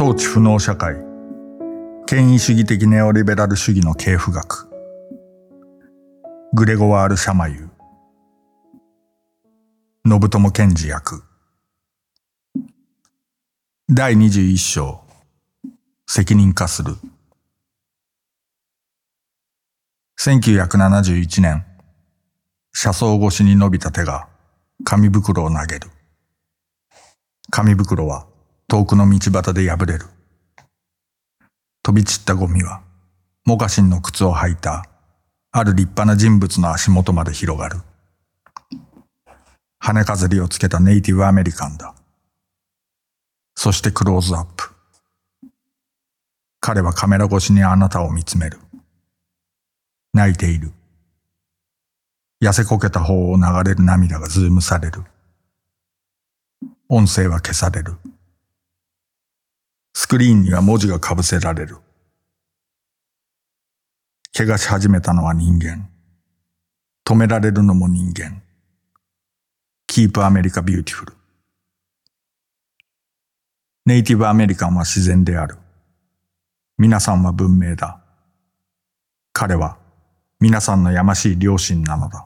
統治不能社会、権威主義的ネオリベラル主義の系譜学、グレゴワール・シャマユー、信友健治役。第21章、責任化する。1971年、車窓越しに伸びた手が紙袋を投げる。紙袋は遠くの道端で破れる。飛び散ったゴミはモカシンの靴を履いたある立派な人物の足元まで広がる。羽飾りをつけたネイティブアメリカンだ。そしてクローズアップ。彼はカメラ越しにあなたを見つめる。泣いている。痩せこけた方を流れる涙がズームされる。音声は消される。スクリーンには文字がかぶせられる。怪我し始めたのは人間。止められるのも人間。Keep America Beautiful。ネイティブアメリカンは自然である。皆さんは文明だ。彼は皆さんのやましい良心なのだ。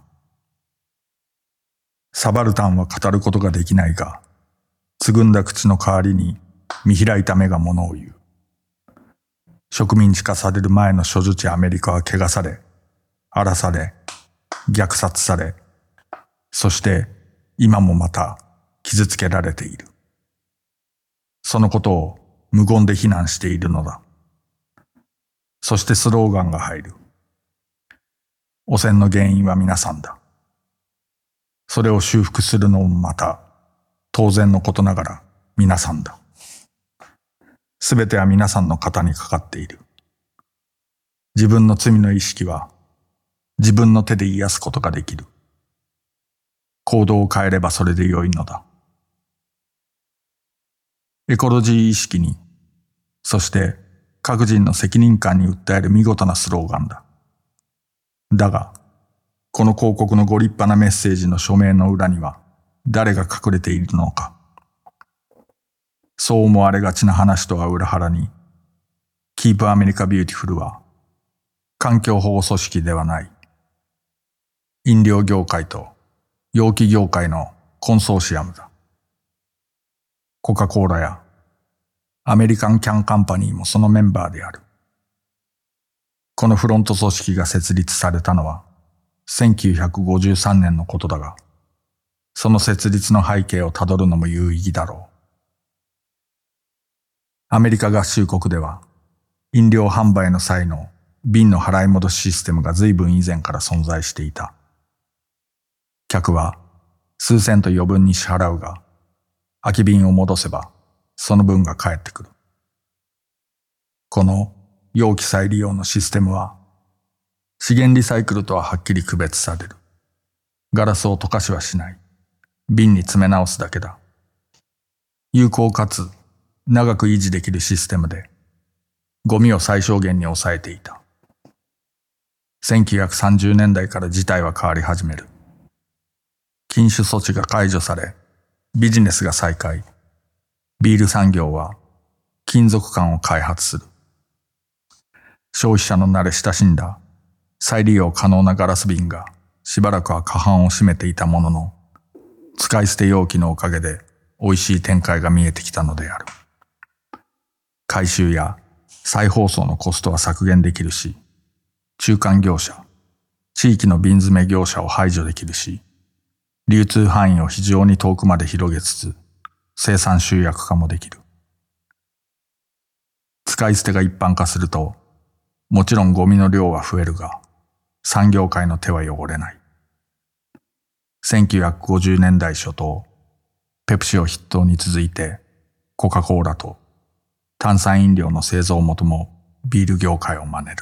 サバルタンは語ることができないが、つぐんだ口の代わりに見開いた目がものを言う。植民地化される前の諸女地アメリカは汚され、荒らされ、虐殺され、そして今もまた傷つけられている。そのことを無言で非難しているのだ。そしてスローガンが入る。汚染の原因は皆さんだ。それを修復するのもまた当然のことながら皆さんだ。すべては皆さんの肩にかかっている。自分の罪の意識は自分の手で癒すことができる。行動を変えればそれで良いのだ。エコロジー意識に、そして各人の責任感に訴える見事なスローガンだ。だが、この広告のご立派なメッセージの署名の裏には誰が隠れているのか。そう思われがちな話とは裏腹に、Keep America Beautiful は環境保護組織ではない。飲料業界と容器業界のコンソーシアムだ。コカ・コーラやアメリカン・キャン・カンパニーもそのメンバーである。このフロント組織が設立されたのは1953年のことだが、その設立の背景をたどるのも有意義だろう。アメリカ合衆国では、飲料販売の際の瓶の払い戻しシステムが随分以前から存在していた。客は数セント余分に支払うが、空き瓶を戻せばその分が返ってくる。この容器再利用のシステムは、資源リサイクルとははっきり区別される。ガラスを溶かしはしない。瓶に詰め直すだけだ。有効かつ長く維持できるシステムで、ゴミを最小限に抑えていた。1930年代から事態は変わり始める。禁酒措置が解除され、ビジネスが再開。ビール産業は金属管を開発する。消費者の慣れ親しんだ再利用可能なガラス瓶がしばらくは過半を占めていたものの、使い捨て容器のおかげで美味しい展開が見えてきたのである。回収や再包装のコストは削減できるし、中間業者、地域の瓶詰め業者を排除できるし、流通範囲を非常に遠くまで広げつつ、生産集約化もできる。使い捨てが一般化すると、もちろんゴミの量は増えるが、産業界の手は汚れない。1950年代初頭、ペプシを筆頭に続いて、コカ・コーラと炭酸飲料の製造元もビール業界を真似る。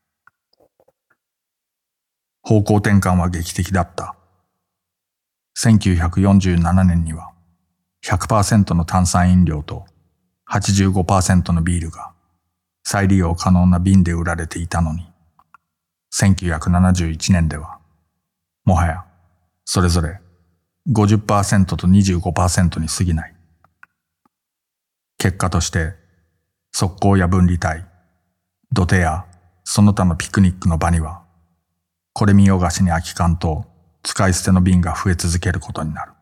方向転換は劇的だった。1947年には 100% の炭酸飲料と 85% のビールが再利用可能な瓶で売られていたのに、1971年ではもはやそれぞれ 50% と 25% に過ぎない。結果として側溝や分離帯、土手やその他のピクニックの場には、これ見よがしに空き缶と使い捨ての瓶が増え続けることになる。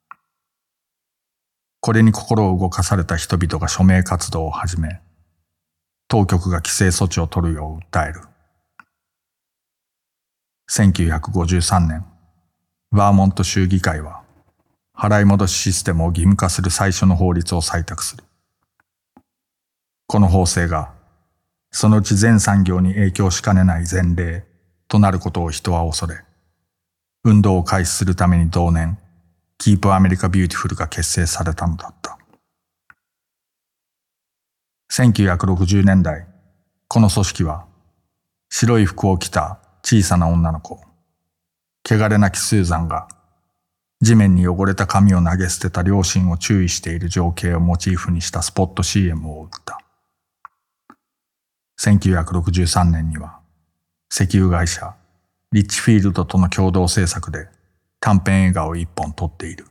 これに心を動かされた人々が署名活動を始め、当局が規制措置を取るよう訴える。1953年、バーモント州議会は、払い戻しシステムを義務化する最初の法律を採択する。この法制が、そのうち全産業に影響しかねない前例となることを人は恐れ、運動を開始するために同年、Keep America Beautiful が結成されたのだった。1960年代、この組織は、白い服を着た小さな女の子、汚れなきスーザンが、地面に汚れた髪を投げ捨てた両親を注意している情景をモチーフにしたスポット CM を打った。1963年には、石油会社、リッチフィールドとの共同制作で短編映画を一本撮っている。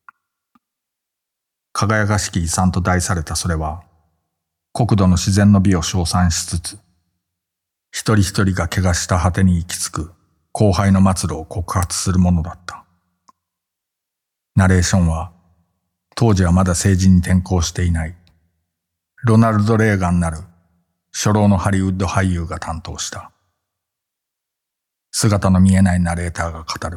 輝かしき遺産と題されたそれは、国土の自然の美を称賛しつつ、一人一人が怪我した果てに行き着く荒廃の末路を告発するものだった。ナレーションは、当時はまだ政治に転向していないロナルド・レーガンなる初老のハリウッド俳優が担当した。姿の見えないナレーターが語る。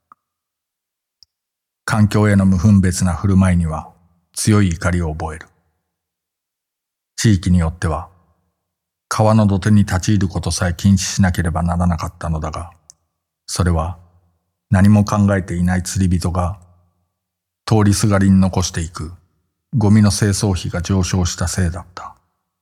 環境への無分別な振る舞いには強い怒りを覚える。地域によっては、川の土手に立ち入ることさえ禁止しなければならなかったのだが、それは何も考えていない釣り人が通りすがりに残していくゴミの清掃費が上昇したせいだった。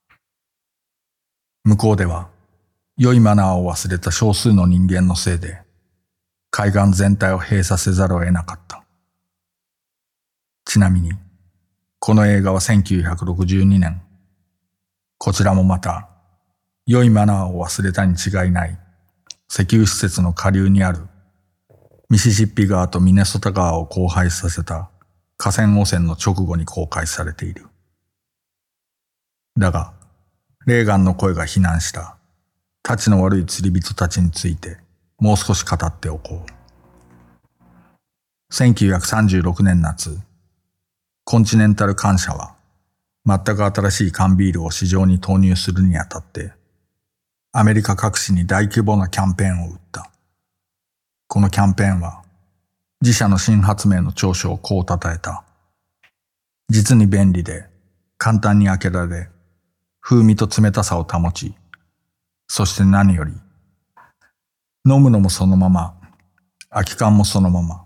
向こうでは良いマナーを忘れた少数の人間のせいで海岸全体を閉鎖せざるを得なかった。ちなみにこの映画は1962年、こちらもまた良いマナーを忘れたに違いない石油施設の下流にあるミシシッピ川とミネソタ川を交配させた河川汚染の直後に公開されている。だが、レーガンの声が非難したたちの悪い釣り人たちについてもう少し語っておこう。1936年夏、コンチネンタル艦社は全く新しい缶ビールを市場に投入するにあたって、アメリカ各地に大規模なキャンペーンを打った。このキャンペーンは、自社の新発明の長所をこう称えた。実に便利で、簡単に開けられ、風味と冷たさを保ち、そして何より、飲むのもそのまま、空き缶もそのまま。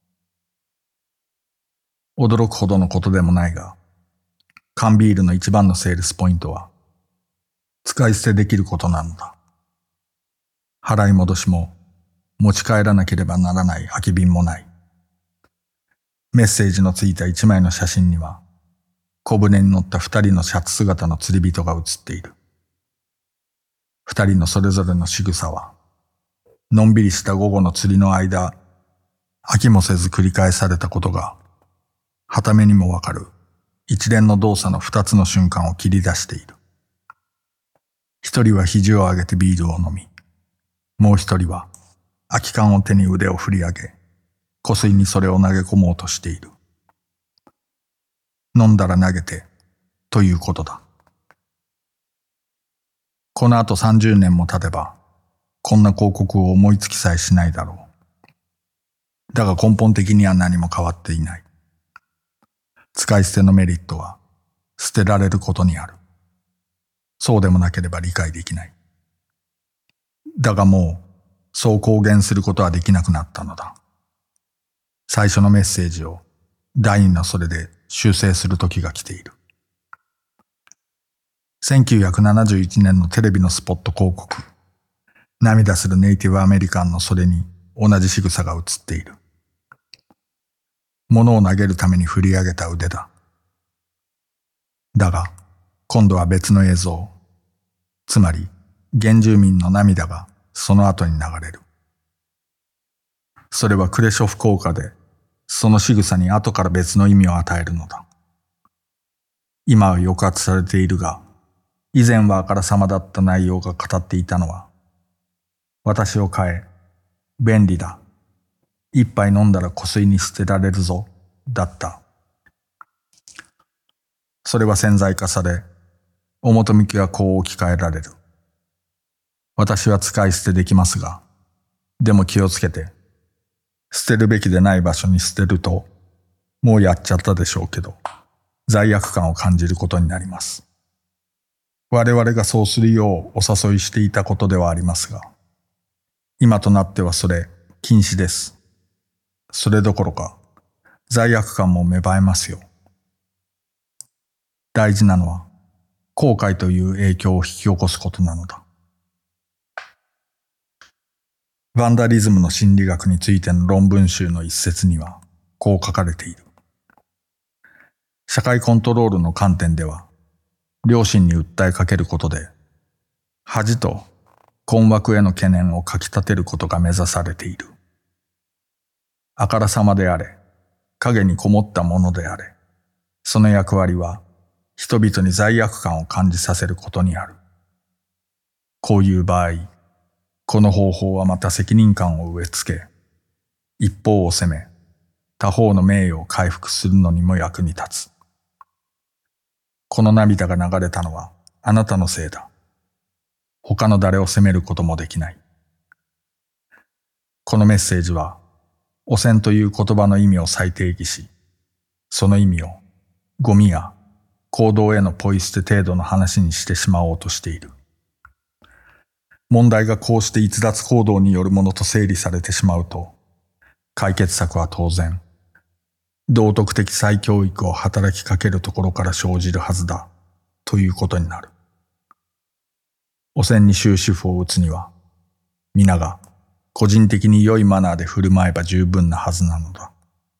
驚くほどのことでもないが、缶ビールの一番のセールスポイントは、使い捨てできることなのだ。払い戻しも、持ち帰らなければならない空き瓶もない。メッセージのついた一枚の写真には、小舟に乗った二人のシャツ姿の釣り人が写っている。二人のそれぞれの仕草は、のんびりした午後の釣りの間、飽きもせず繰り返されたことが、はためにもわかる一連の動作の二つの瞬間を切り出している。一人は肘を上げてビールを飲み、もう一人は空き缶を手に腕を振り上げ、湖水にそれを投げ込もうとしている。飲んだら投げて、ということだ。この後30年も経てば、こんな広告を思いつきさえしないだろう。だが根本的には何も変わっていない。使い捨てのメリットは、捨てられることにある。そうでもなければ理解できない。だがもう、そう公言することはできなくなったのだ。最初のメッセージを第二のそれで修正する時が来ている。1971年のテレビのスポット広告。涙するネイティブアメリカンのそれに同じ仕草が映っている。物を投げるために振り上げた腕だ。だが、今度は別の映像。つまり、原住民の涙がその後に流れる。それはクレショフ効果で、その仕草に後から別の意味を与えるのだ。今は抑圧されているが、 以前はあからさまだった内容が語っていたのは、私を変え、便利だ。一杯飲んだら湖水に捨てられるぞ、だった。それは潜在化され、表向きはこう置き換えられる。私は使い捨てできますが、でも気をつけて、捨てるべきでない場所に捨てると、もうやっちゃったでしょうけど、罪悪感を感じることになります。我々がそうするようお誘いしていたことではありますが、今となってはそれ禁止です。それどころか、罪悪感も芽生えますよ。大事なのは、後悔という影響を引き起こすことなのだ。ヴァンダリズムの心理学についての論文集の一節には、こう書かれている。社会コントロールの観点では、良心に訴えかけることで、恥と困惑への懸念をかき立てることが目指されている。あからさまであれ、影にこもったものであれ、その役割は人々に罪悪感を感じさせることにある。こういう場合、この方法はまた責任感を植え付け、一方を責め、他方の名誉を回復するのにも役に立つ。この涙が流れたのはあなたのせいだ。他の誰を責めることもできない。このメッセージは、汚染という言葉の意味を再定義し、その意味をゴミや行動へのポイ捨て程度の話にしてしまおうとしている。問題がこうして逸脱行動によるものと整理されてしまうと、解決策は当然、道徳的再教育を働きかけるところから生じるはずだ、ということになる。汚染に終止符を打つには、皆が個人的に良いマナーで振る舞えば十分なはずなのだ。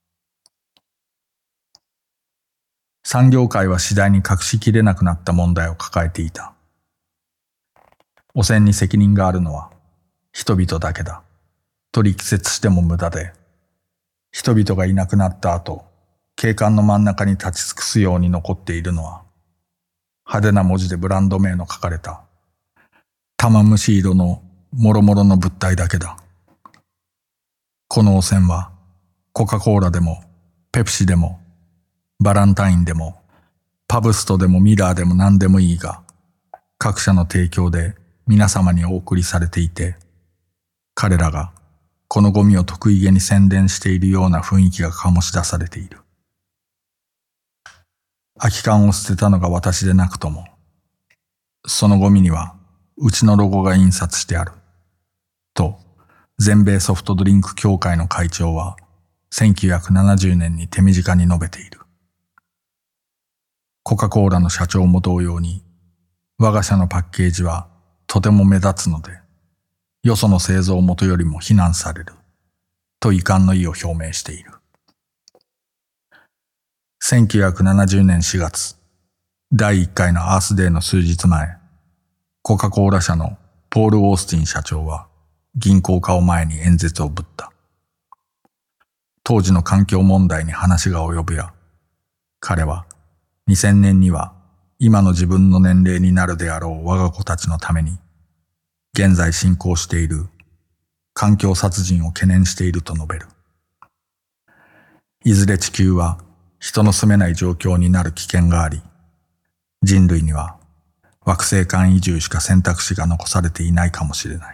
産業界は次第に隠しきれなくなった問題を抱えていた。汚染に責任があるのは人々だけだと力説しても無駄で、人々がいなくなった後、景観の真ん中に立ち尽くすように残っているのは、派手な文字でブランド名の書かれた玉虫色のもろもろの物体だけだ。この汚染はコカ・コーラでもペプシでもバランタインでもパブストでもミラーでも何でもいいが、各社の提供で皆様にお送りされていて、彼らがこのゴミを得意げに宣伝しているような雰囲気が醸し出されている。空き缶を捨てたのが私でなくとも、そのゴミにはうちのロゴが印刷してある。と、全米ソフトドリンク協会の会長は1970年に手短に述べている。コカ・コーラの社長も同様に、我が社のパッケージはとても目立つので、よその製造元よりも非難される、と遺憾の意を表明している。1970年4月、第1回のアースデーの数日前、コカ・コーラ社のポール・オースティン社長は銀行家を前に演説をぶった。当時の環境問題に話が及ぶや、彼は2000年には今の自分の年齢になるであろう我が子たちのために、現在進行している環境殺人を懸念していると述べる。いずれ地球は人の住めない状況になる危険があり、人類には惑星間移住しか選択肢が残されていないかもしれない。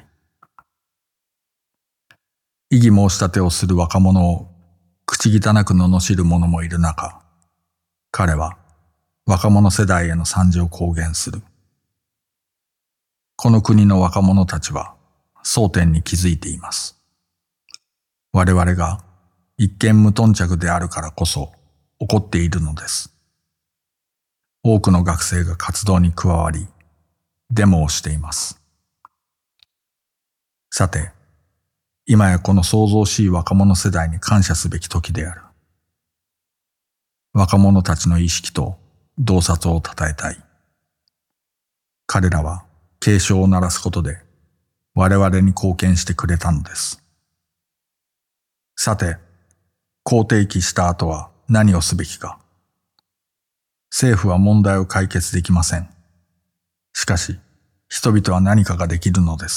異議申し立てをする若者を口汚く罵る者もいる中、彼は若者世代への賛辞を公言する。この国の若者たちは争点に気づいています。我々が一見無頓着であるからこそ起こっているのです。多くの学生が活動に加わり、デモをしています。さて、今やこの騒々しい若者世代に感謝すべき時である。若者たちの意識と洞察を称えたい。彼らは警鐘を鳴らすことで我々に貢献してくれたのです。さて、こう提起した後は何をすべきか。政府は問題を解決できません。 かし、人々は何かができるのです。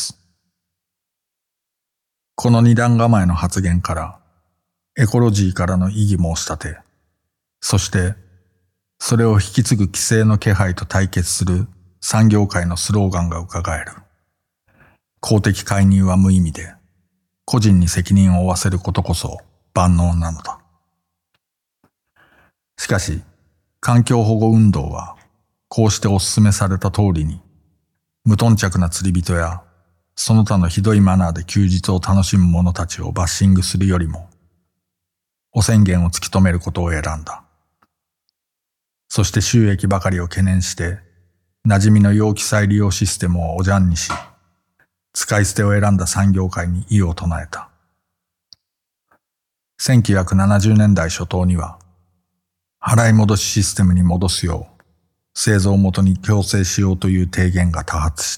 この二段構えの発言から、エコロジーからの異議申し立て、そして、それを引き継ぐ規制の気配と対決する産業界のスローガンが伺える。公的介入は無意味で、個人に責任を負わせることこそ万能なのだ。しかし、環境保護運動は、こうしてお勧めされた通りに、無頓着な釣り人や、その他のひどいマナーで休日を楽しむ者たちをバッシングするよりも、汚染源を突き止めることを選んだ。そして収益ばかりを懸念して、馴染みの容器再利用システムをおじゃんにし、使い捨てを選んだ産業界に異を唱えた。1970年代初頭には、払い戻しシステムに戻すよう、製造元に強制しようという提言が多発した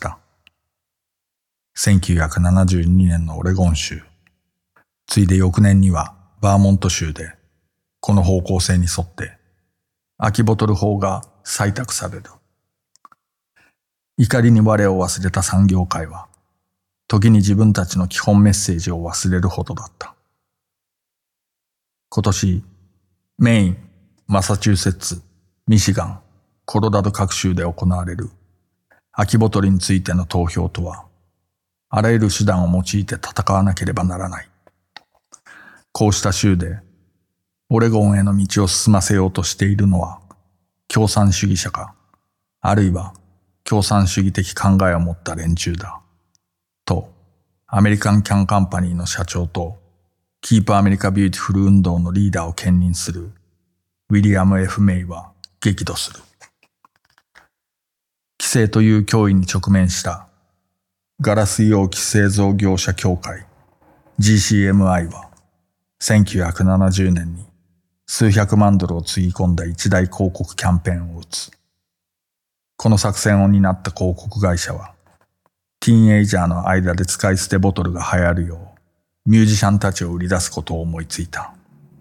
。1972年のオレゴン州、ついで翌年にはバーモント州で、この方向性に沿って、空きボトル法が採択される。怒りに我を忘れた産業界は、時に自分たちの基本メッセージを忘れるほどだった。今年、メイン、マサチューセッツ、ミシガン、コロラド各州で行われる空きボトルについての投票とは、あらゆる手段を用いて戦わなければならない。こうした州で、オレゴンへの道を進ませようとしているのは、共産主義者か、あるいは共産主義的考えを持った連中だ。と、アメリカンキャンカンパニーの社長と、キープアメリカビューティフル運動のリーダーを兼任する、ウィリアム・ F ・メイは激怒する。規制という脅威に直面したガラス容器製造業者協会 GCMI は1970年に数百万ドルをつぎ込んだ一大広告キャンペーンを打つ。この作戦を担った広告会社はティーンエイジャーの間で使い捨てボトルが流行るようミュージシャンたちを売り出すことを思いついた。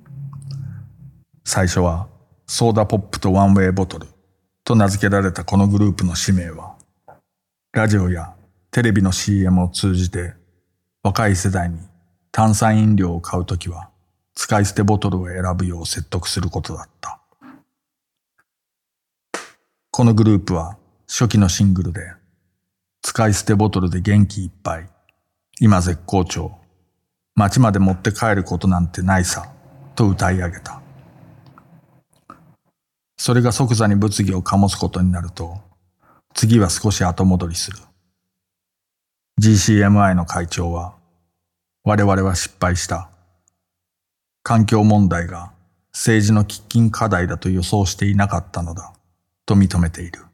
最初はソーダポップとワンウェイボトルと名付けられたこのグループの使命は、ラジオやテレビの CM を通じて若い世代に炭酸飲料を買うときは使い捨てボトルを選ぶよう説得することだった。このグループは初期のシングルで使い捨てボトルで元気いっぱい、今絶好調、街まで持って帰ることなんてないさと歌い上げた。それが即座に物議を醸すことになると、次は少し後戻りする。GCMI の会長は、我々は失敗した。環境問題が政治の喫緊課題だと予想していなかったのだ、と認めている。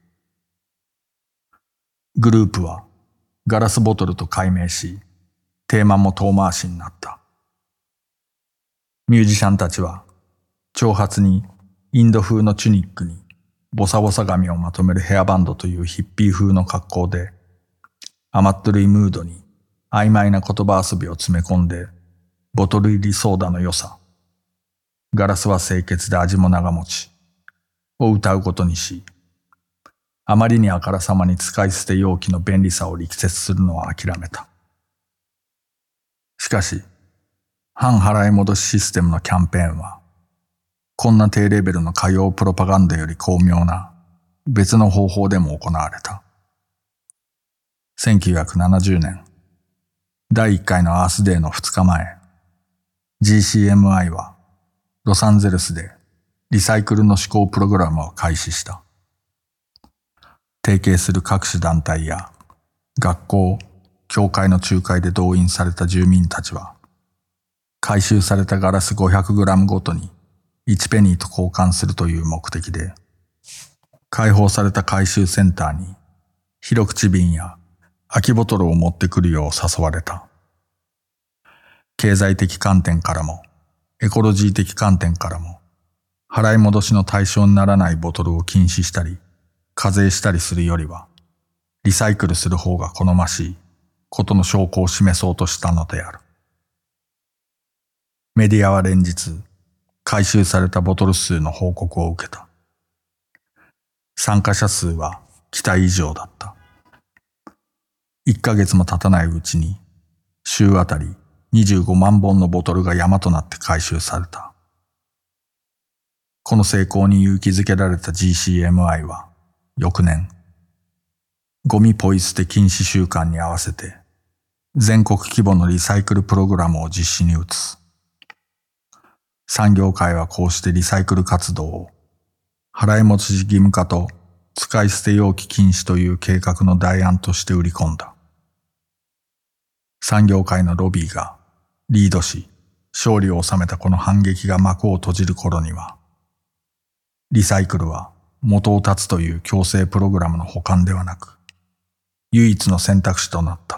グループはガラスボトルと改名し、テーマも遠回しになった。ミュージシャンたちは、長髪にインド風のチュニックにボサボサ髪をまとめるヘアバンドというヒッピー風の格好で、甘っとるいムードに曖昧な言葉遊びを詰め込んで、ボトル入りソーダの良さ、ガラスは清潔で味も長持ちを歌うことにし、あまりにあからさまに使い捨て容器の便利さを力説するのは諦めた。しかし、反払い戻しシステムのキャンペーンは、こんな低レベルの歌謡プロパガンダより巧妙な別の方法でも行われた。1970年、第1回のアースデーの2日前、GCMI はロサンゼルスでリサイクルの施行プログラムを開始した。提携する各種団体や学校、教会の仲介で動員された住民たちは、回収されたガラス 500g ごとに1ペニーと交換するという目的で、開放された回収センターに広口瓶や空きボトルを持ってくるよう誘われた。経済的観点からもエコロジー的観点からも払い戻しの対象にならないボトルを禁止したり課税したりするよりはリサイクルする方が好ましいことの証拠を示そうとしたのである。メディアは連日回収されたボトル数の報告を受けた。参加者数は期待以上だった。 1ヶ月も経たないうちに週あたり25万本のボトルが山となって回収された。この成功に勇気づけられた GCMI は翌年、ゴミポイ捨て禁止週間に合わせて全国規模のリサイクルプログラムを実施に移す。産業界はこうしてリサイクル活動を払い戻し義務化と使い捨て容器禁止という計画の代案として売り込んだ。産業界のロビーがリードし勝利を収めたこの反撃が幕を閉じる頃には、リサイクルは元を絶つという強制プログラムの補完ではなく、唯一の選択肢となった。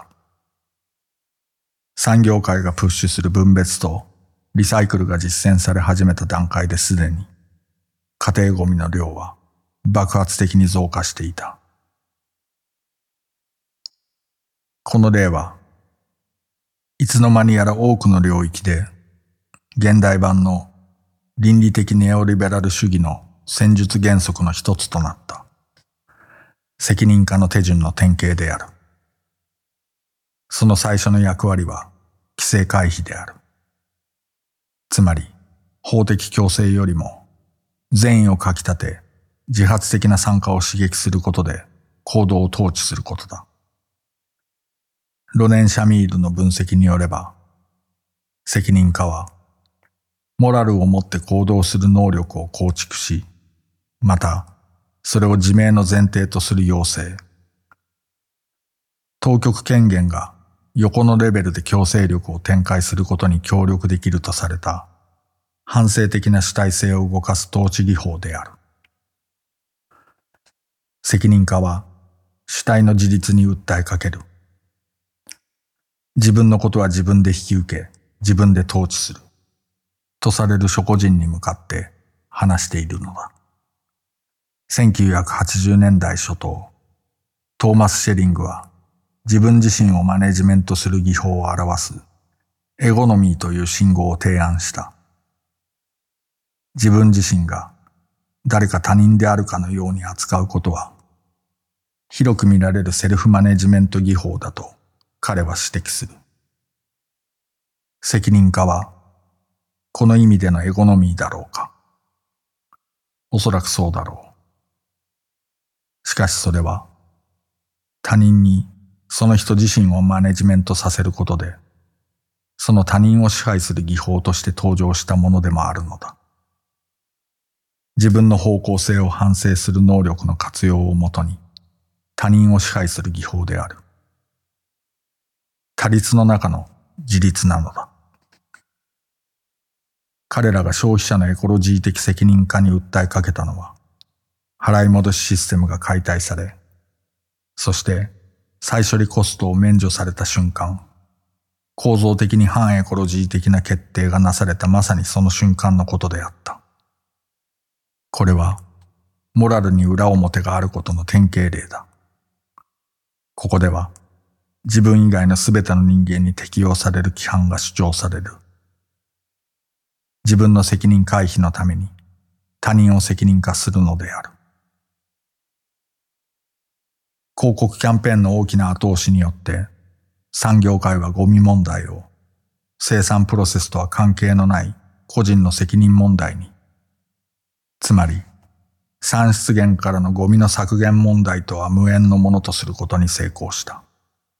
産業界がプッシュする分別とリサイクルが実践され始めた段階ですでに、家庭ゴミの量は爆発的に増加していた。この例はいつの間にやら多くの領域で現代版の倫理的ネオリベラル主義の戦術原則の一つとなった責任化の手順の典型である。その最初の役割は規制回避である。つまり法的強制よりも善意をかき立て自発的な参加を刺激することで行動を統治することだ。ロネン・シャミールの分析によれば、責任化はモラルをもって行動する能力を構築し、またそれを自明の前提とする要請。当局権限が横のレベルで強制力を展開することに協力できるとされた反省的な主体性を動かす統治技法である。責任化は主体の自立に訴えかける。自分のことは自分で引き受け、自分で統治する。とされる諸個人に向かって話しているのだ。1980年代初頭、トーマス・シェリングは自分自身をマネジメントする技法を表すエゴノミーという信号を提案した。自分自身が誰か他人であるかのように扱うことは、広く見られるセルフマネジメント技法だと彼は指摘する。責任化はこの意味でのエゴノミーだろうか。おそらくそうだろう。しかしそれは他人にその人自身をマネジメントさせることで、その他人を支配する技法として登場したものでもあるのだ。自分の方向性を反省する能力の活用をもとに他人を支配する技法である。他律の中の自律なのだ。彼らが消費者のエコロジー的責任化に訴えかけたのは、払い戻しシステムが解体され、そして再処理コストを免除された瞬間、構造的に反エコロジー的な決定がなされたまさにその瞬間のことであった。これは、モラルに裏表があることの典型例だ。ここでは、自分以外のすべての人間に適用される規範が主張される。自分の責任回避のために他人を責任化するのである。広告キャンペーンの大きな後押しによって産業界はゴミ問題を生産プロセスとは関係のない個人の責任問題に、つまり産出源からのゴミの削減問題とは無縁のものとすることに成功した。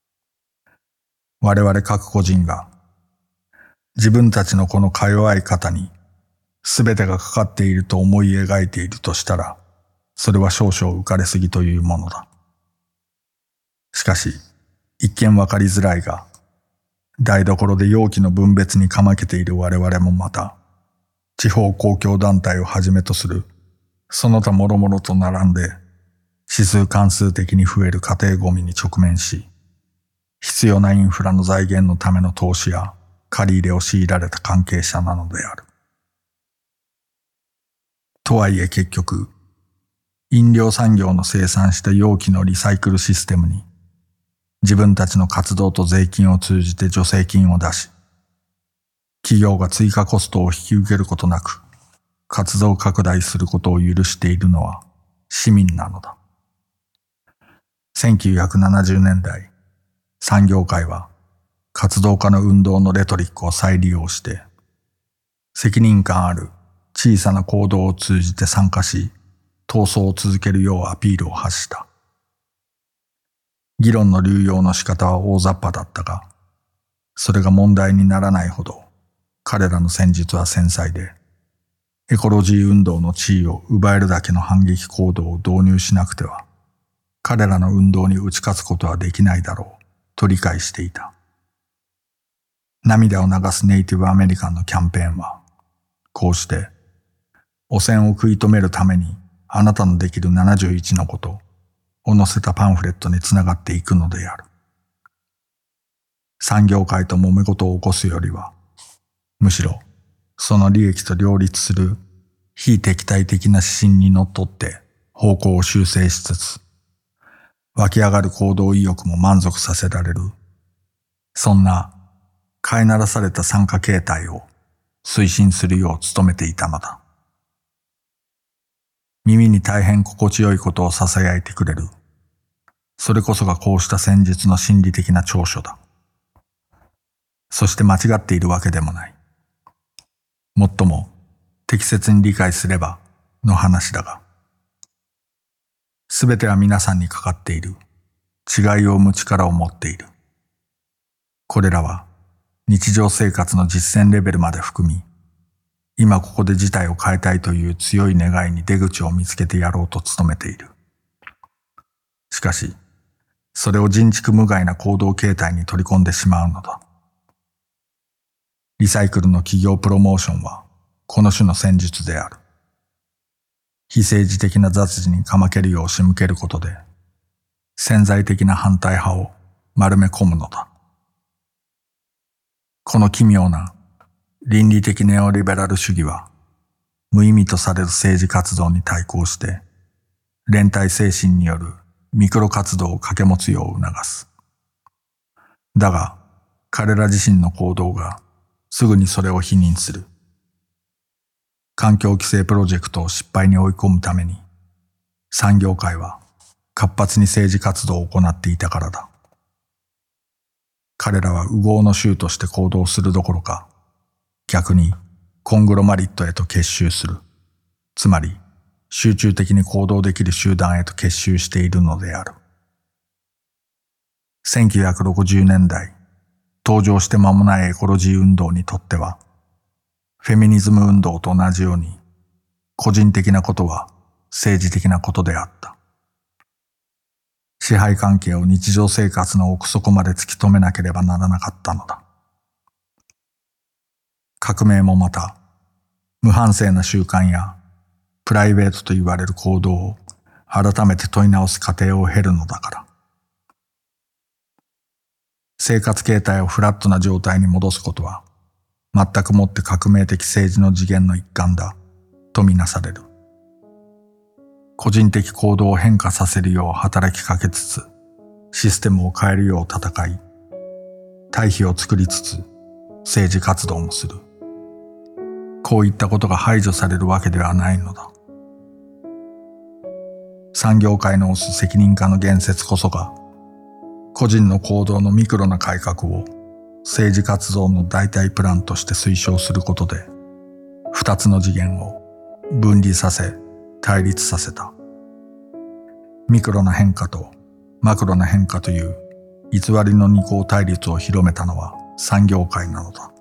我々各個人が自分たちのこのか弱い肩に全てがかかっていると思い描いているとしたら、それは少々浮かれすぎというものだ。しかし、一見わかりづらいが、台所で容器の分別にかまけている我々もまた、地方公共団体をはじめとする、その他諸々と並んで、指数関数的に増える家庭ゴミに直面し、必要なインフラの財源のための投資や借り入れを強いられた関係者なのである。とはいえ結局、飲料産業の生産した容器のリサイクルシステムに、自分たちの活動と税金を通じて助成金を出し、企業が追加コストを引き受けることなく、活動拡大することを許しているのは、市民なのだ。1970年代、 産業界は活動家の運動のレトリックを再利用して責任感ある小さな行動を通じて参加し闘争を続けるようアピールを発した。議論の流用の仕方は大雑把だったが、それが問題にならないほど彼らの戦術は繊細で、エコロジー運動の地位を奪えるだけの反撃行動を導入しなくては、彼らの運動に打ち勝つことはできないだろうと理解していた。涙を流すネイティブアメリカンのキャンペーンは、こうして汚染を食い止めるためにあなたのできる71のことを載せたパンフレットにつながっていくのである。産業界と揉め事を起こすよりは、むしろその利益と両立する非敵対的な指針にのっとって方向を修正しつつ、湧き上がる行動意欲も満足させられる、そんな飼いならされた参加形態を推進するよう努めていたのだ。耳に大変心地よいことを囁いてくれる。それこそがこうした戦術の心理的な長所だ。そして間違っているわけでもない。もっとも適切に理解すればの話だが、すべては皆さんにかかっている。違いを生む力を持っている。これらは日常生活の実践レベルまで含み、今ここで事態を変えたいという強い願いに出口を見つけてやろうと努めている。しかし、それを人畜無害な行動形態に取り込んでしまうのだ。リサイクルの企業プロモーションはこの種の戦術である。非政治的な雑事にかまけるよう仕向けることで、潜在的な反対派を丸め込むのだ。この奇妙な倫理的ネオリベラル主義は、無意味とされる政治活動に対抗して、連帯精神によるミクロ活動を掛け持つよう促す。だが、彼ら自身の行動がすぐにそれを否認する。環境規制プロジェクトを失敗に追い込むために、産業界は活発に政治活動を行っていたからだ。彼らは烏合の衆として行動するどころか、逆にコングロマリットへと結集する。つまり、集中的に行動できる集団へと結集しているのである。1960年代、登場して間もないエコロジー運動にとっては、フェミニズム運動と同じように、個人的なことは政治的なことであった。支配関係を日常生活の奥底まで突き止めなければならなかったのだ。革命もまた、無反省な習慣やプライベートと言われる行動を改めて問い直す過程を経るのだから。生活形態をフラットな状態に戻すことは、全くもって革命的政治の次元の一環だ、とみなされる。個人的行動を変化させるよう働きかけつつ、システムを変えるよう戦い、対比を作りつつ、政治活動もする。こういったことが排除されるわけではないのだ。産業界の推す責任化の言説こそが、個人の行動のミクロな改革を政治活動の代替プランとして推奨することで、二つの次元を分離させ、対立させた。ミクロな変化とマクロな変化という偽りの二項対立を広めたのは産業界なのだ。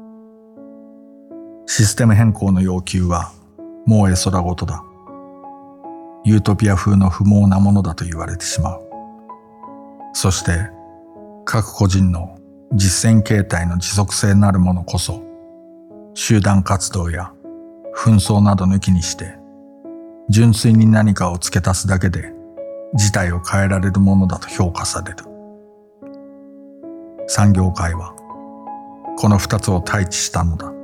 システム変更の要求はもう絵空事だ。ユートピア風の不毛なものだと言われてしまう。そして各個人の実践形態の持続性なるものこそ、集団活動や紛争など抜きにして、純粋に何かを付け足すだけで事態を変えられるものだと評価される。産業界はこの二つを対峙したのだ。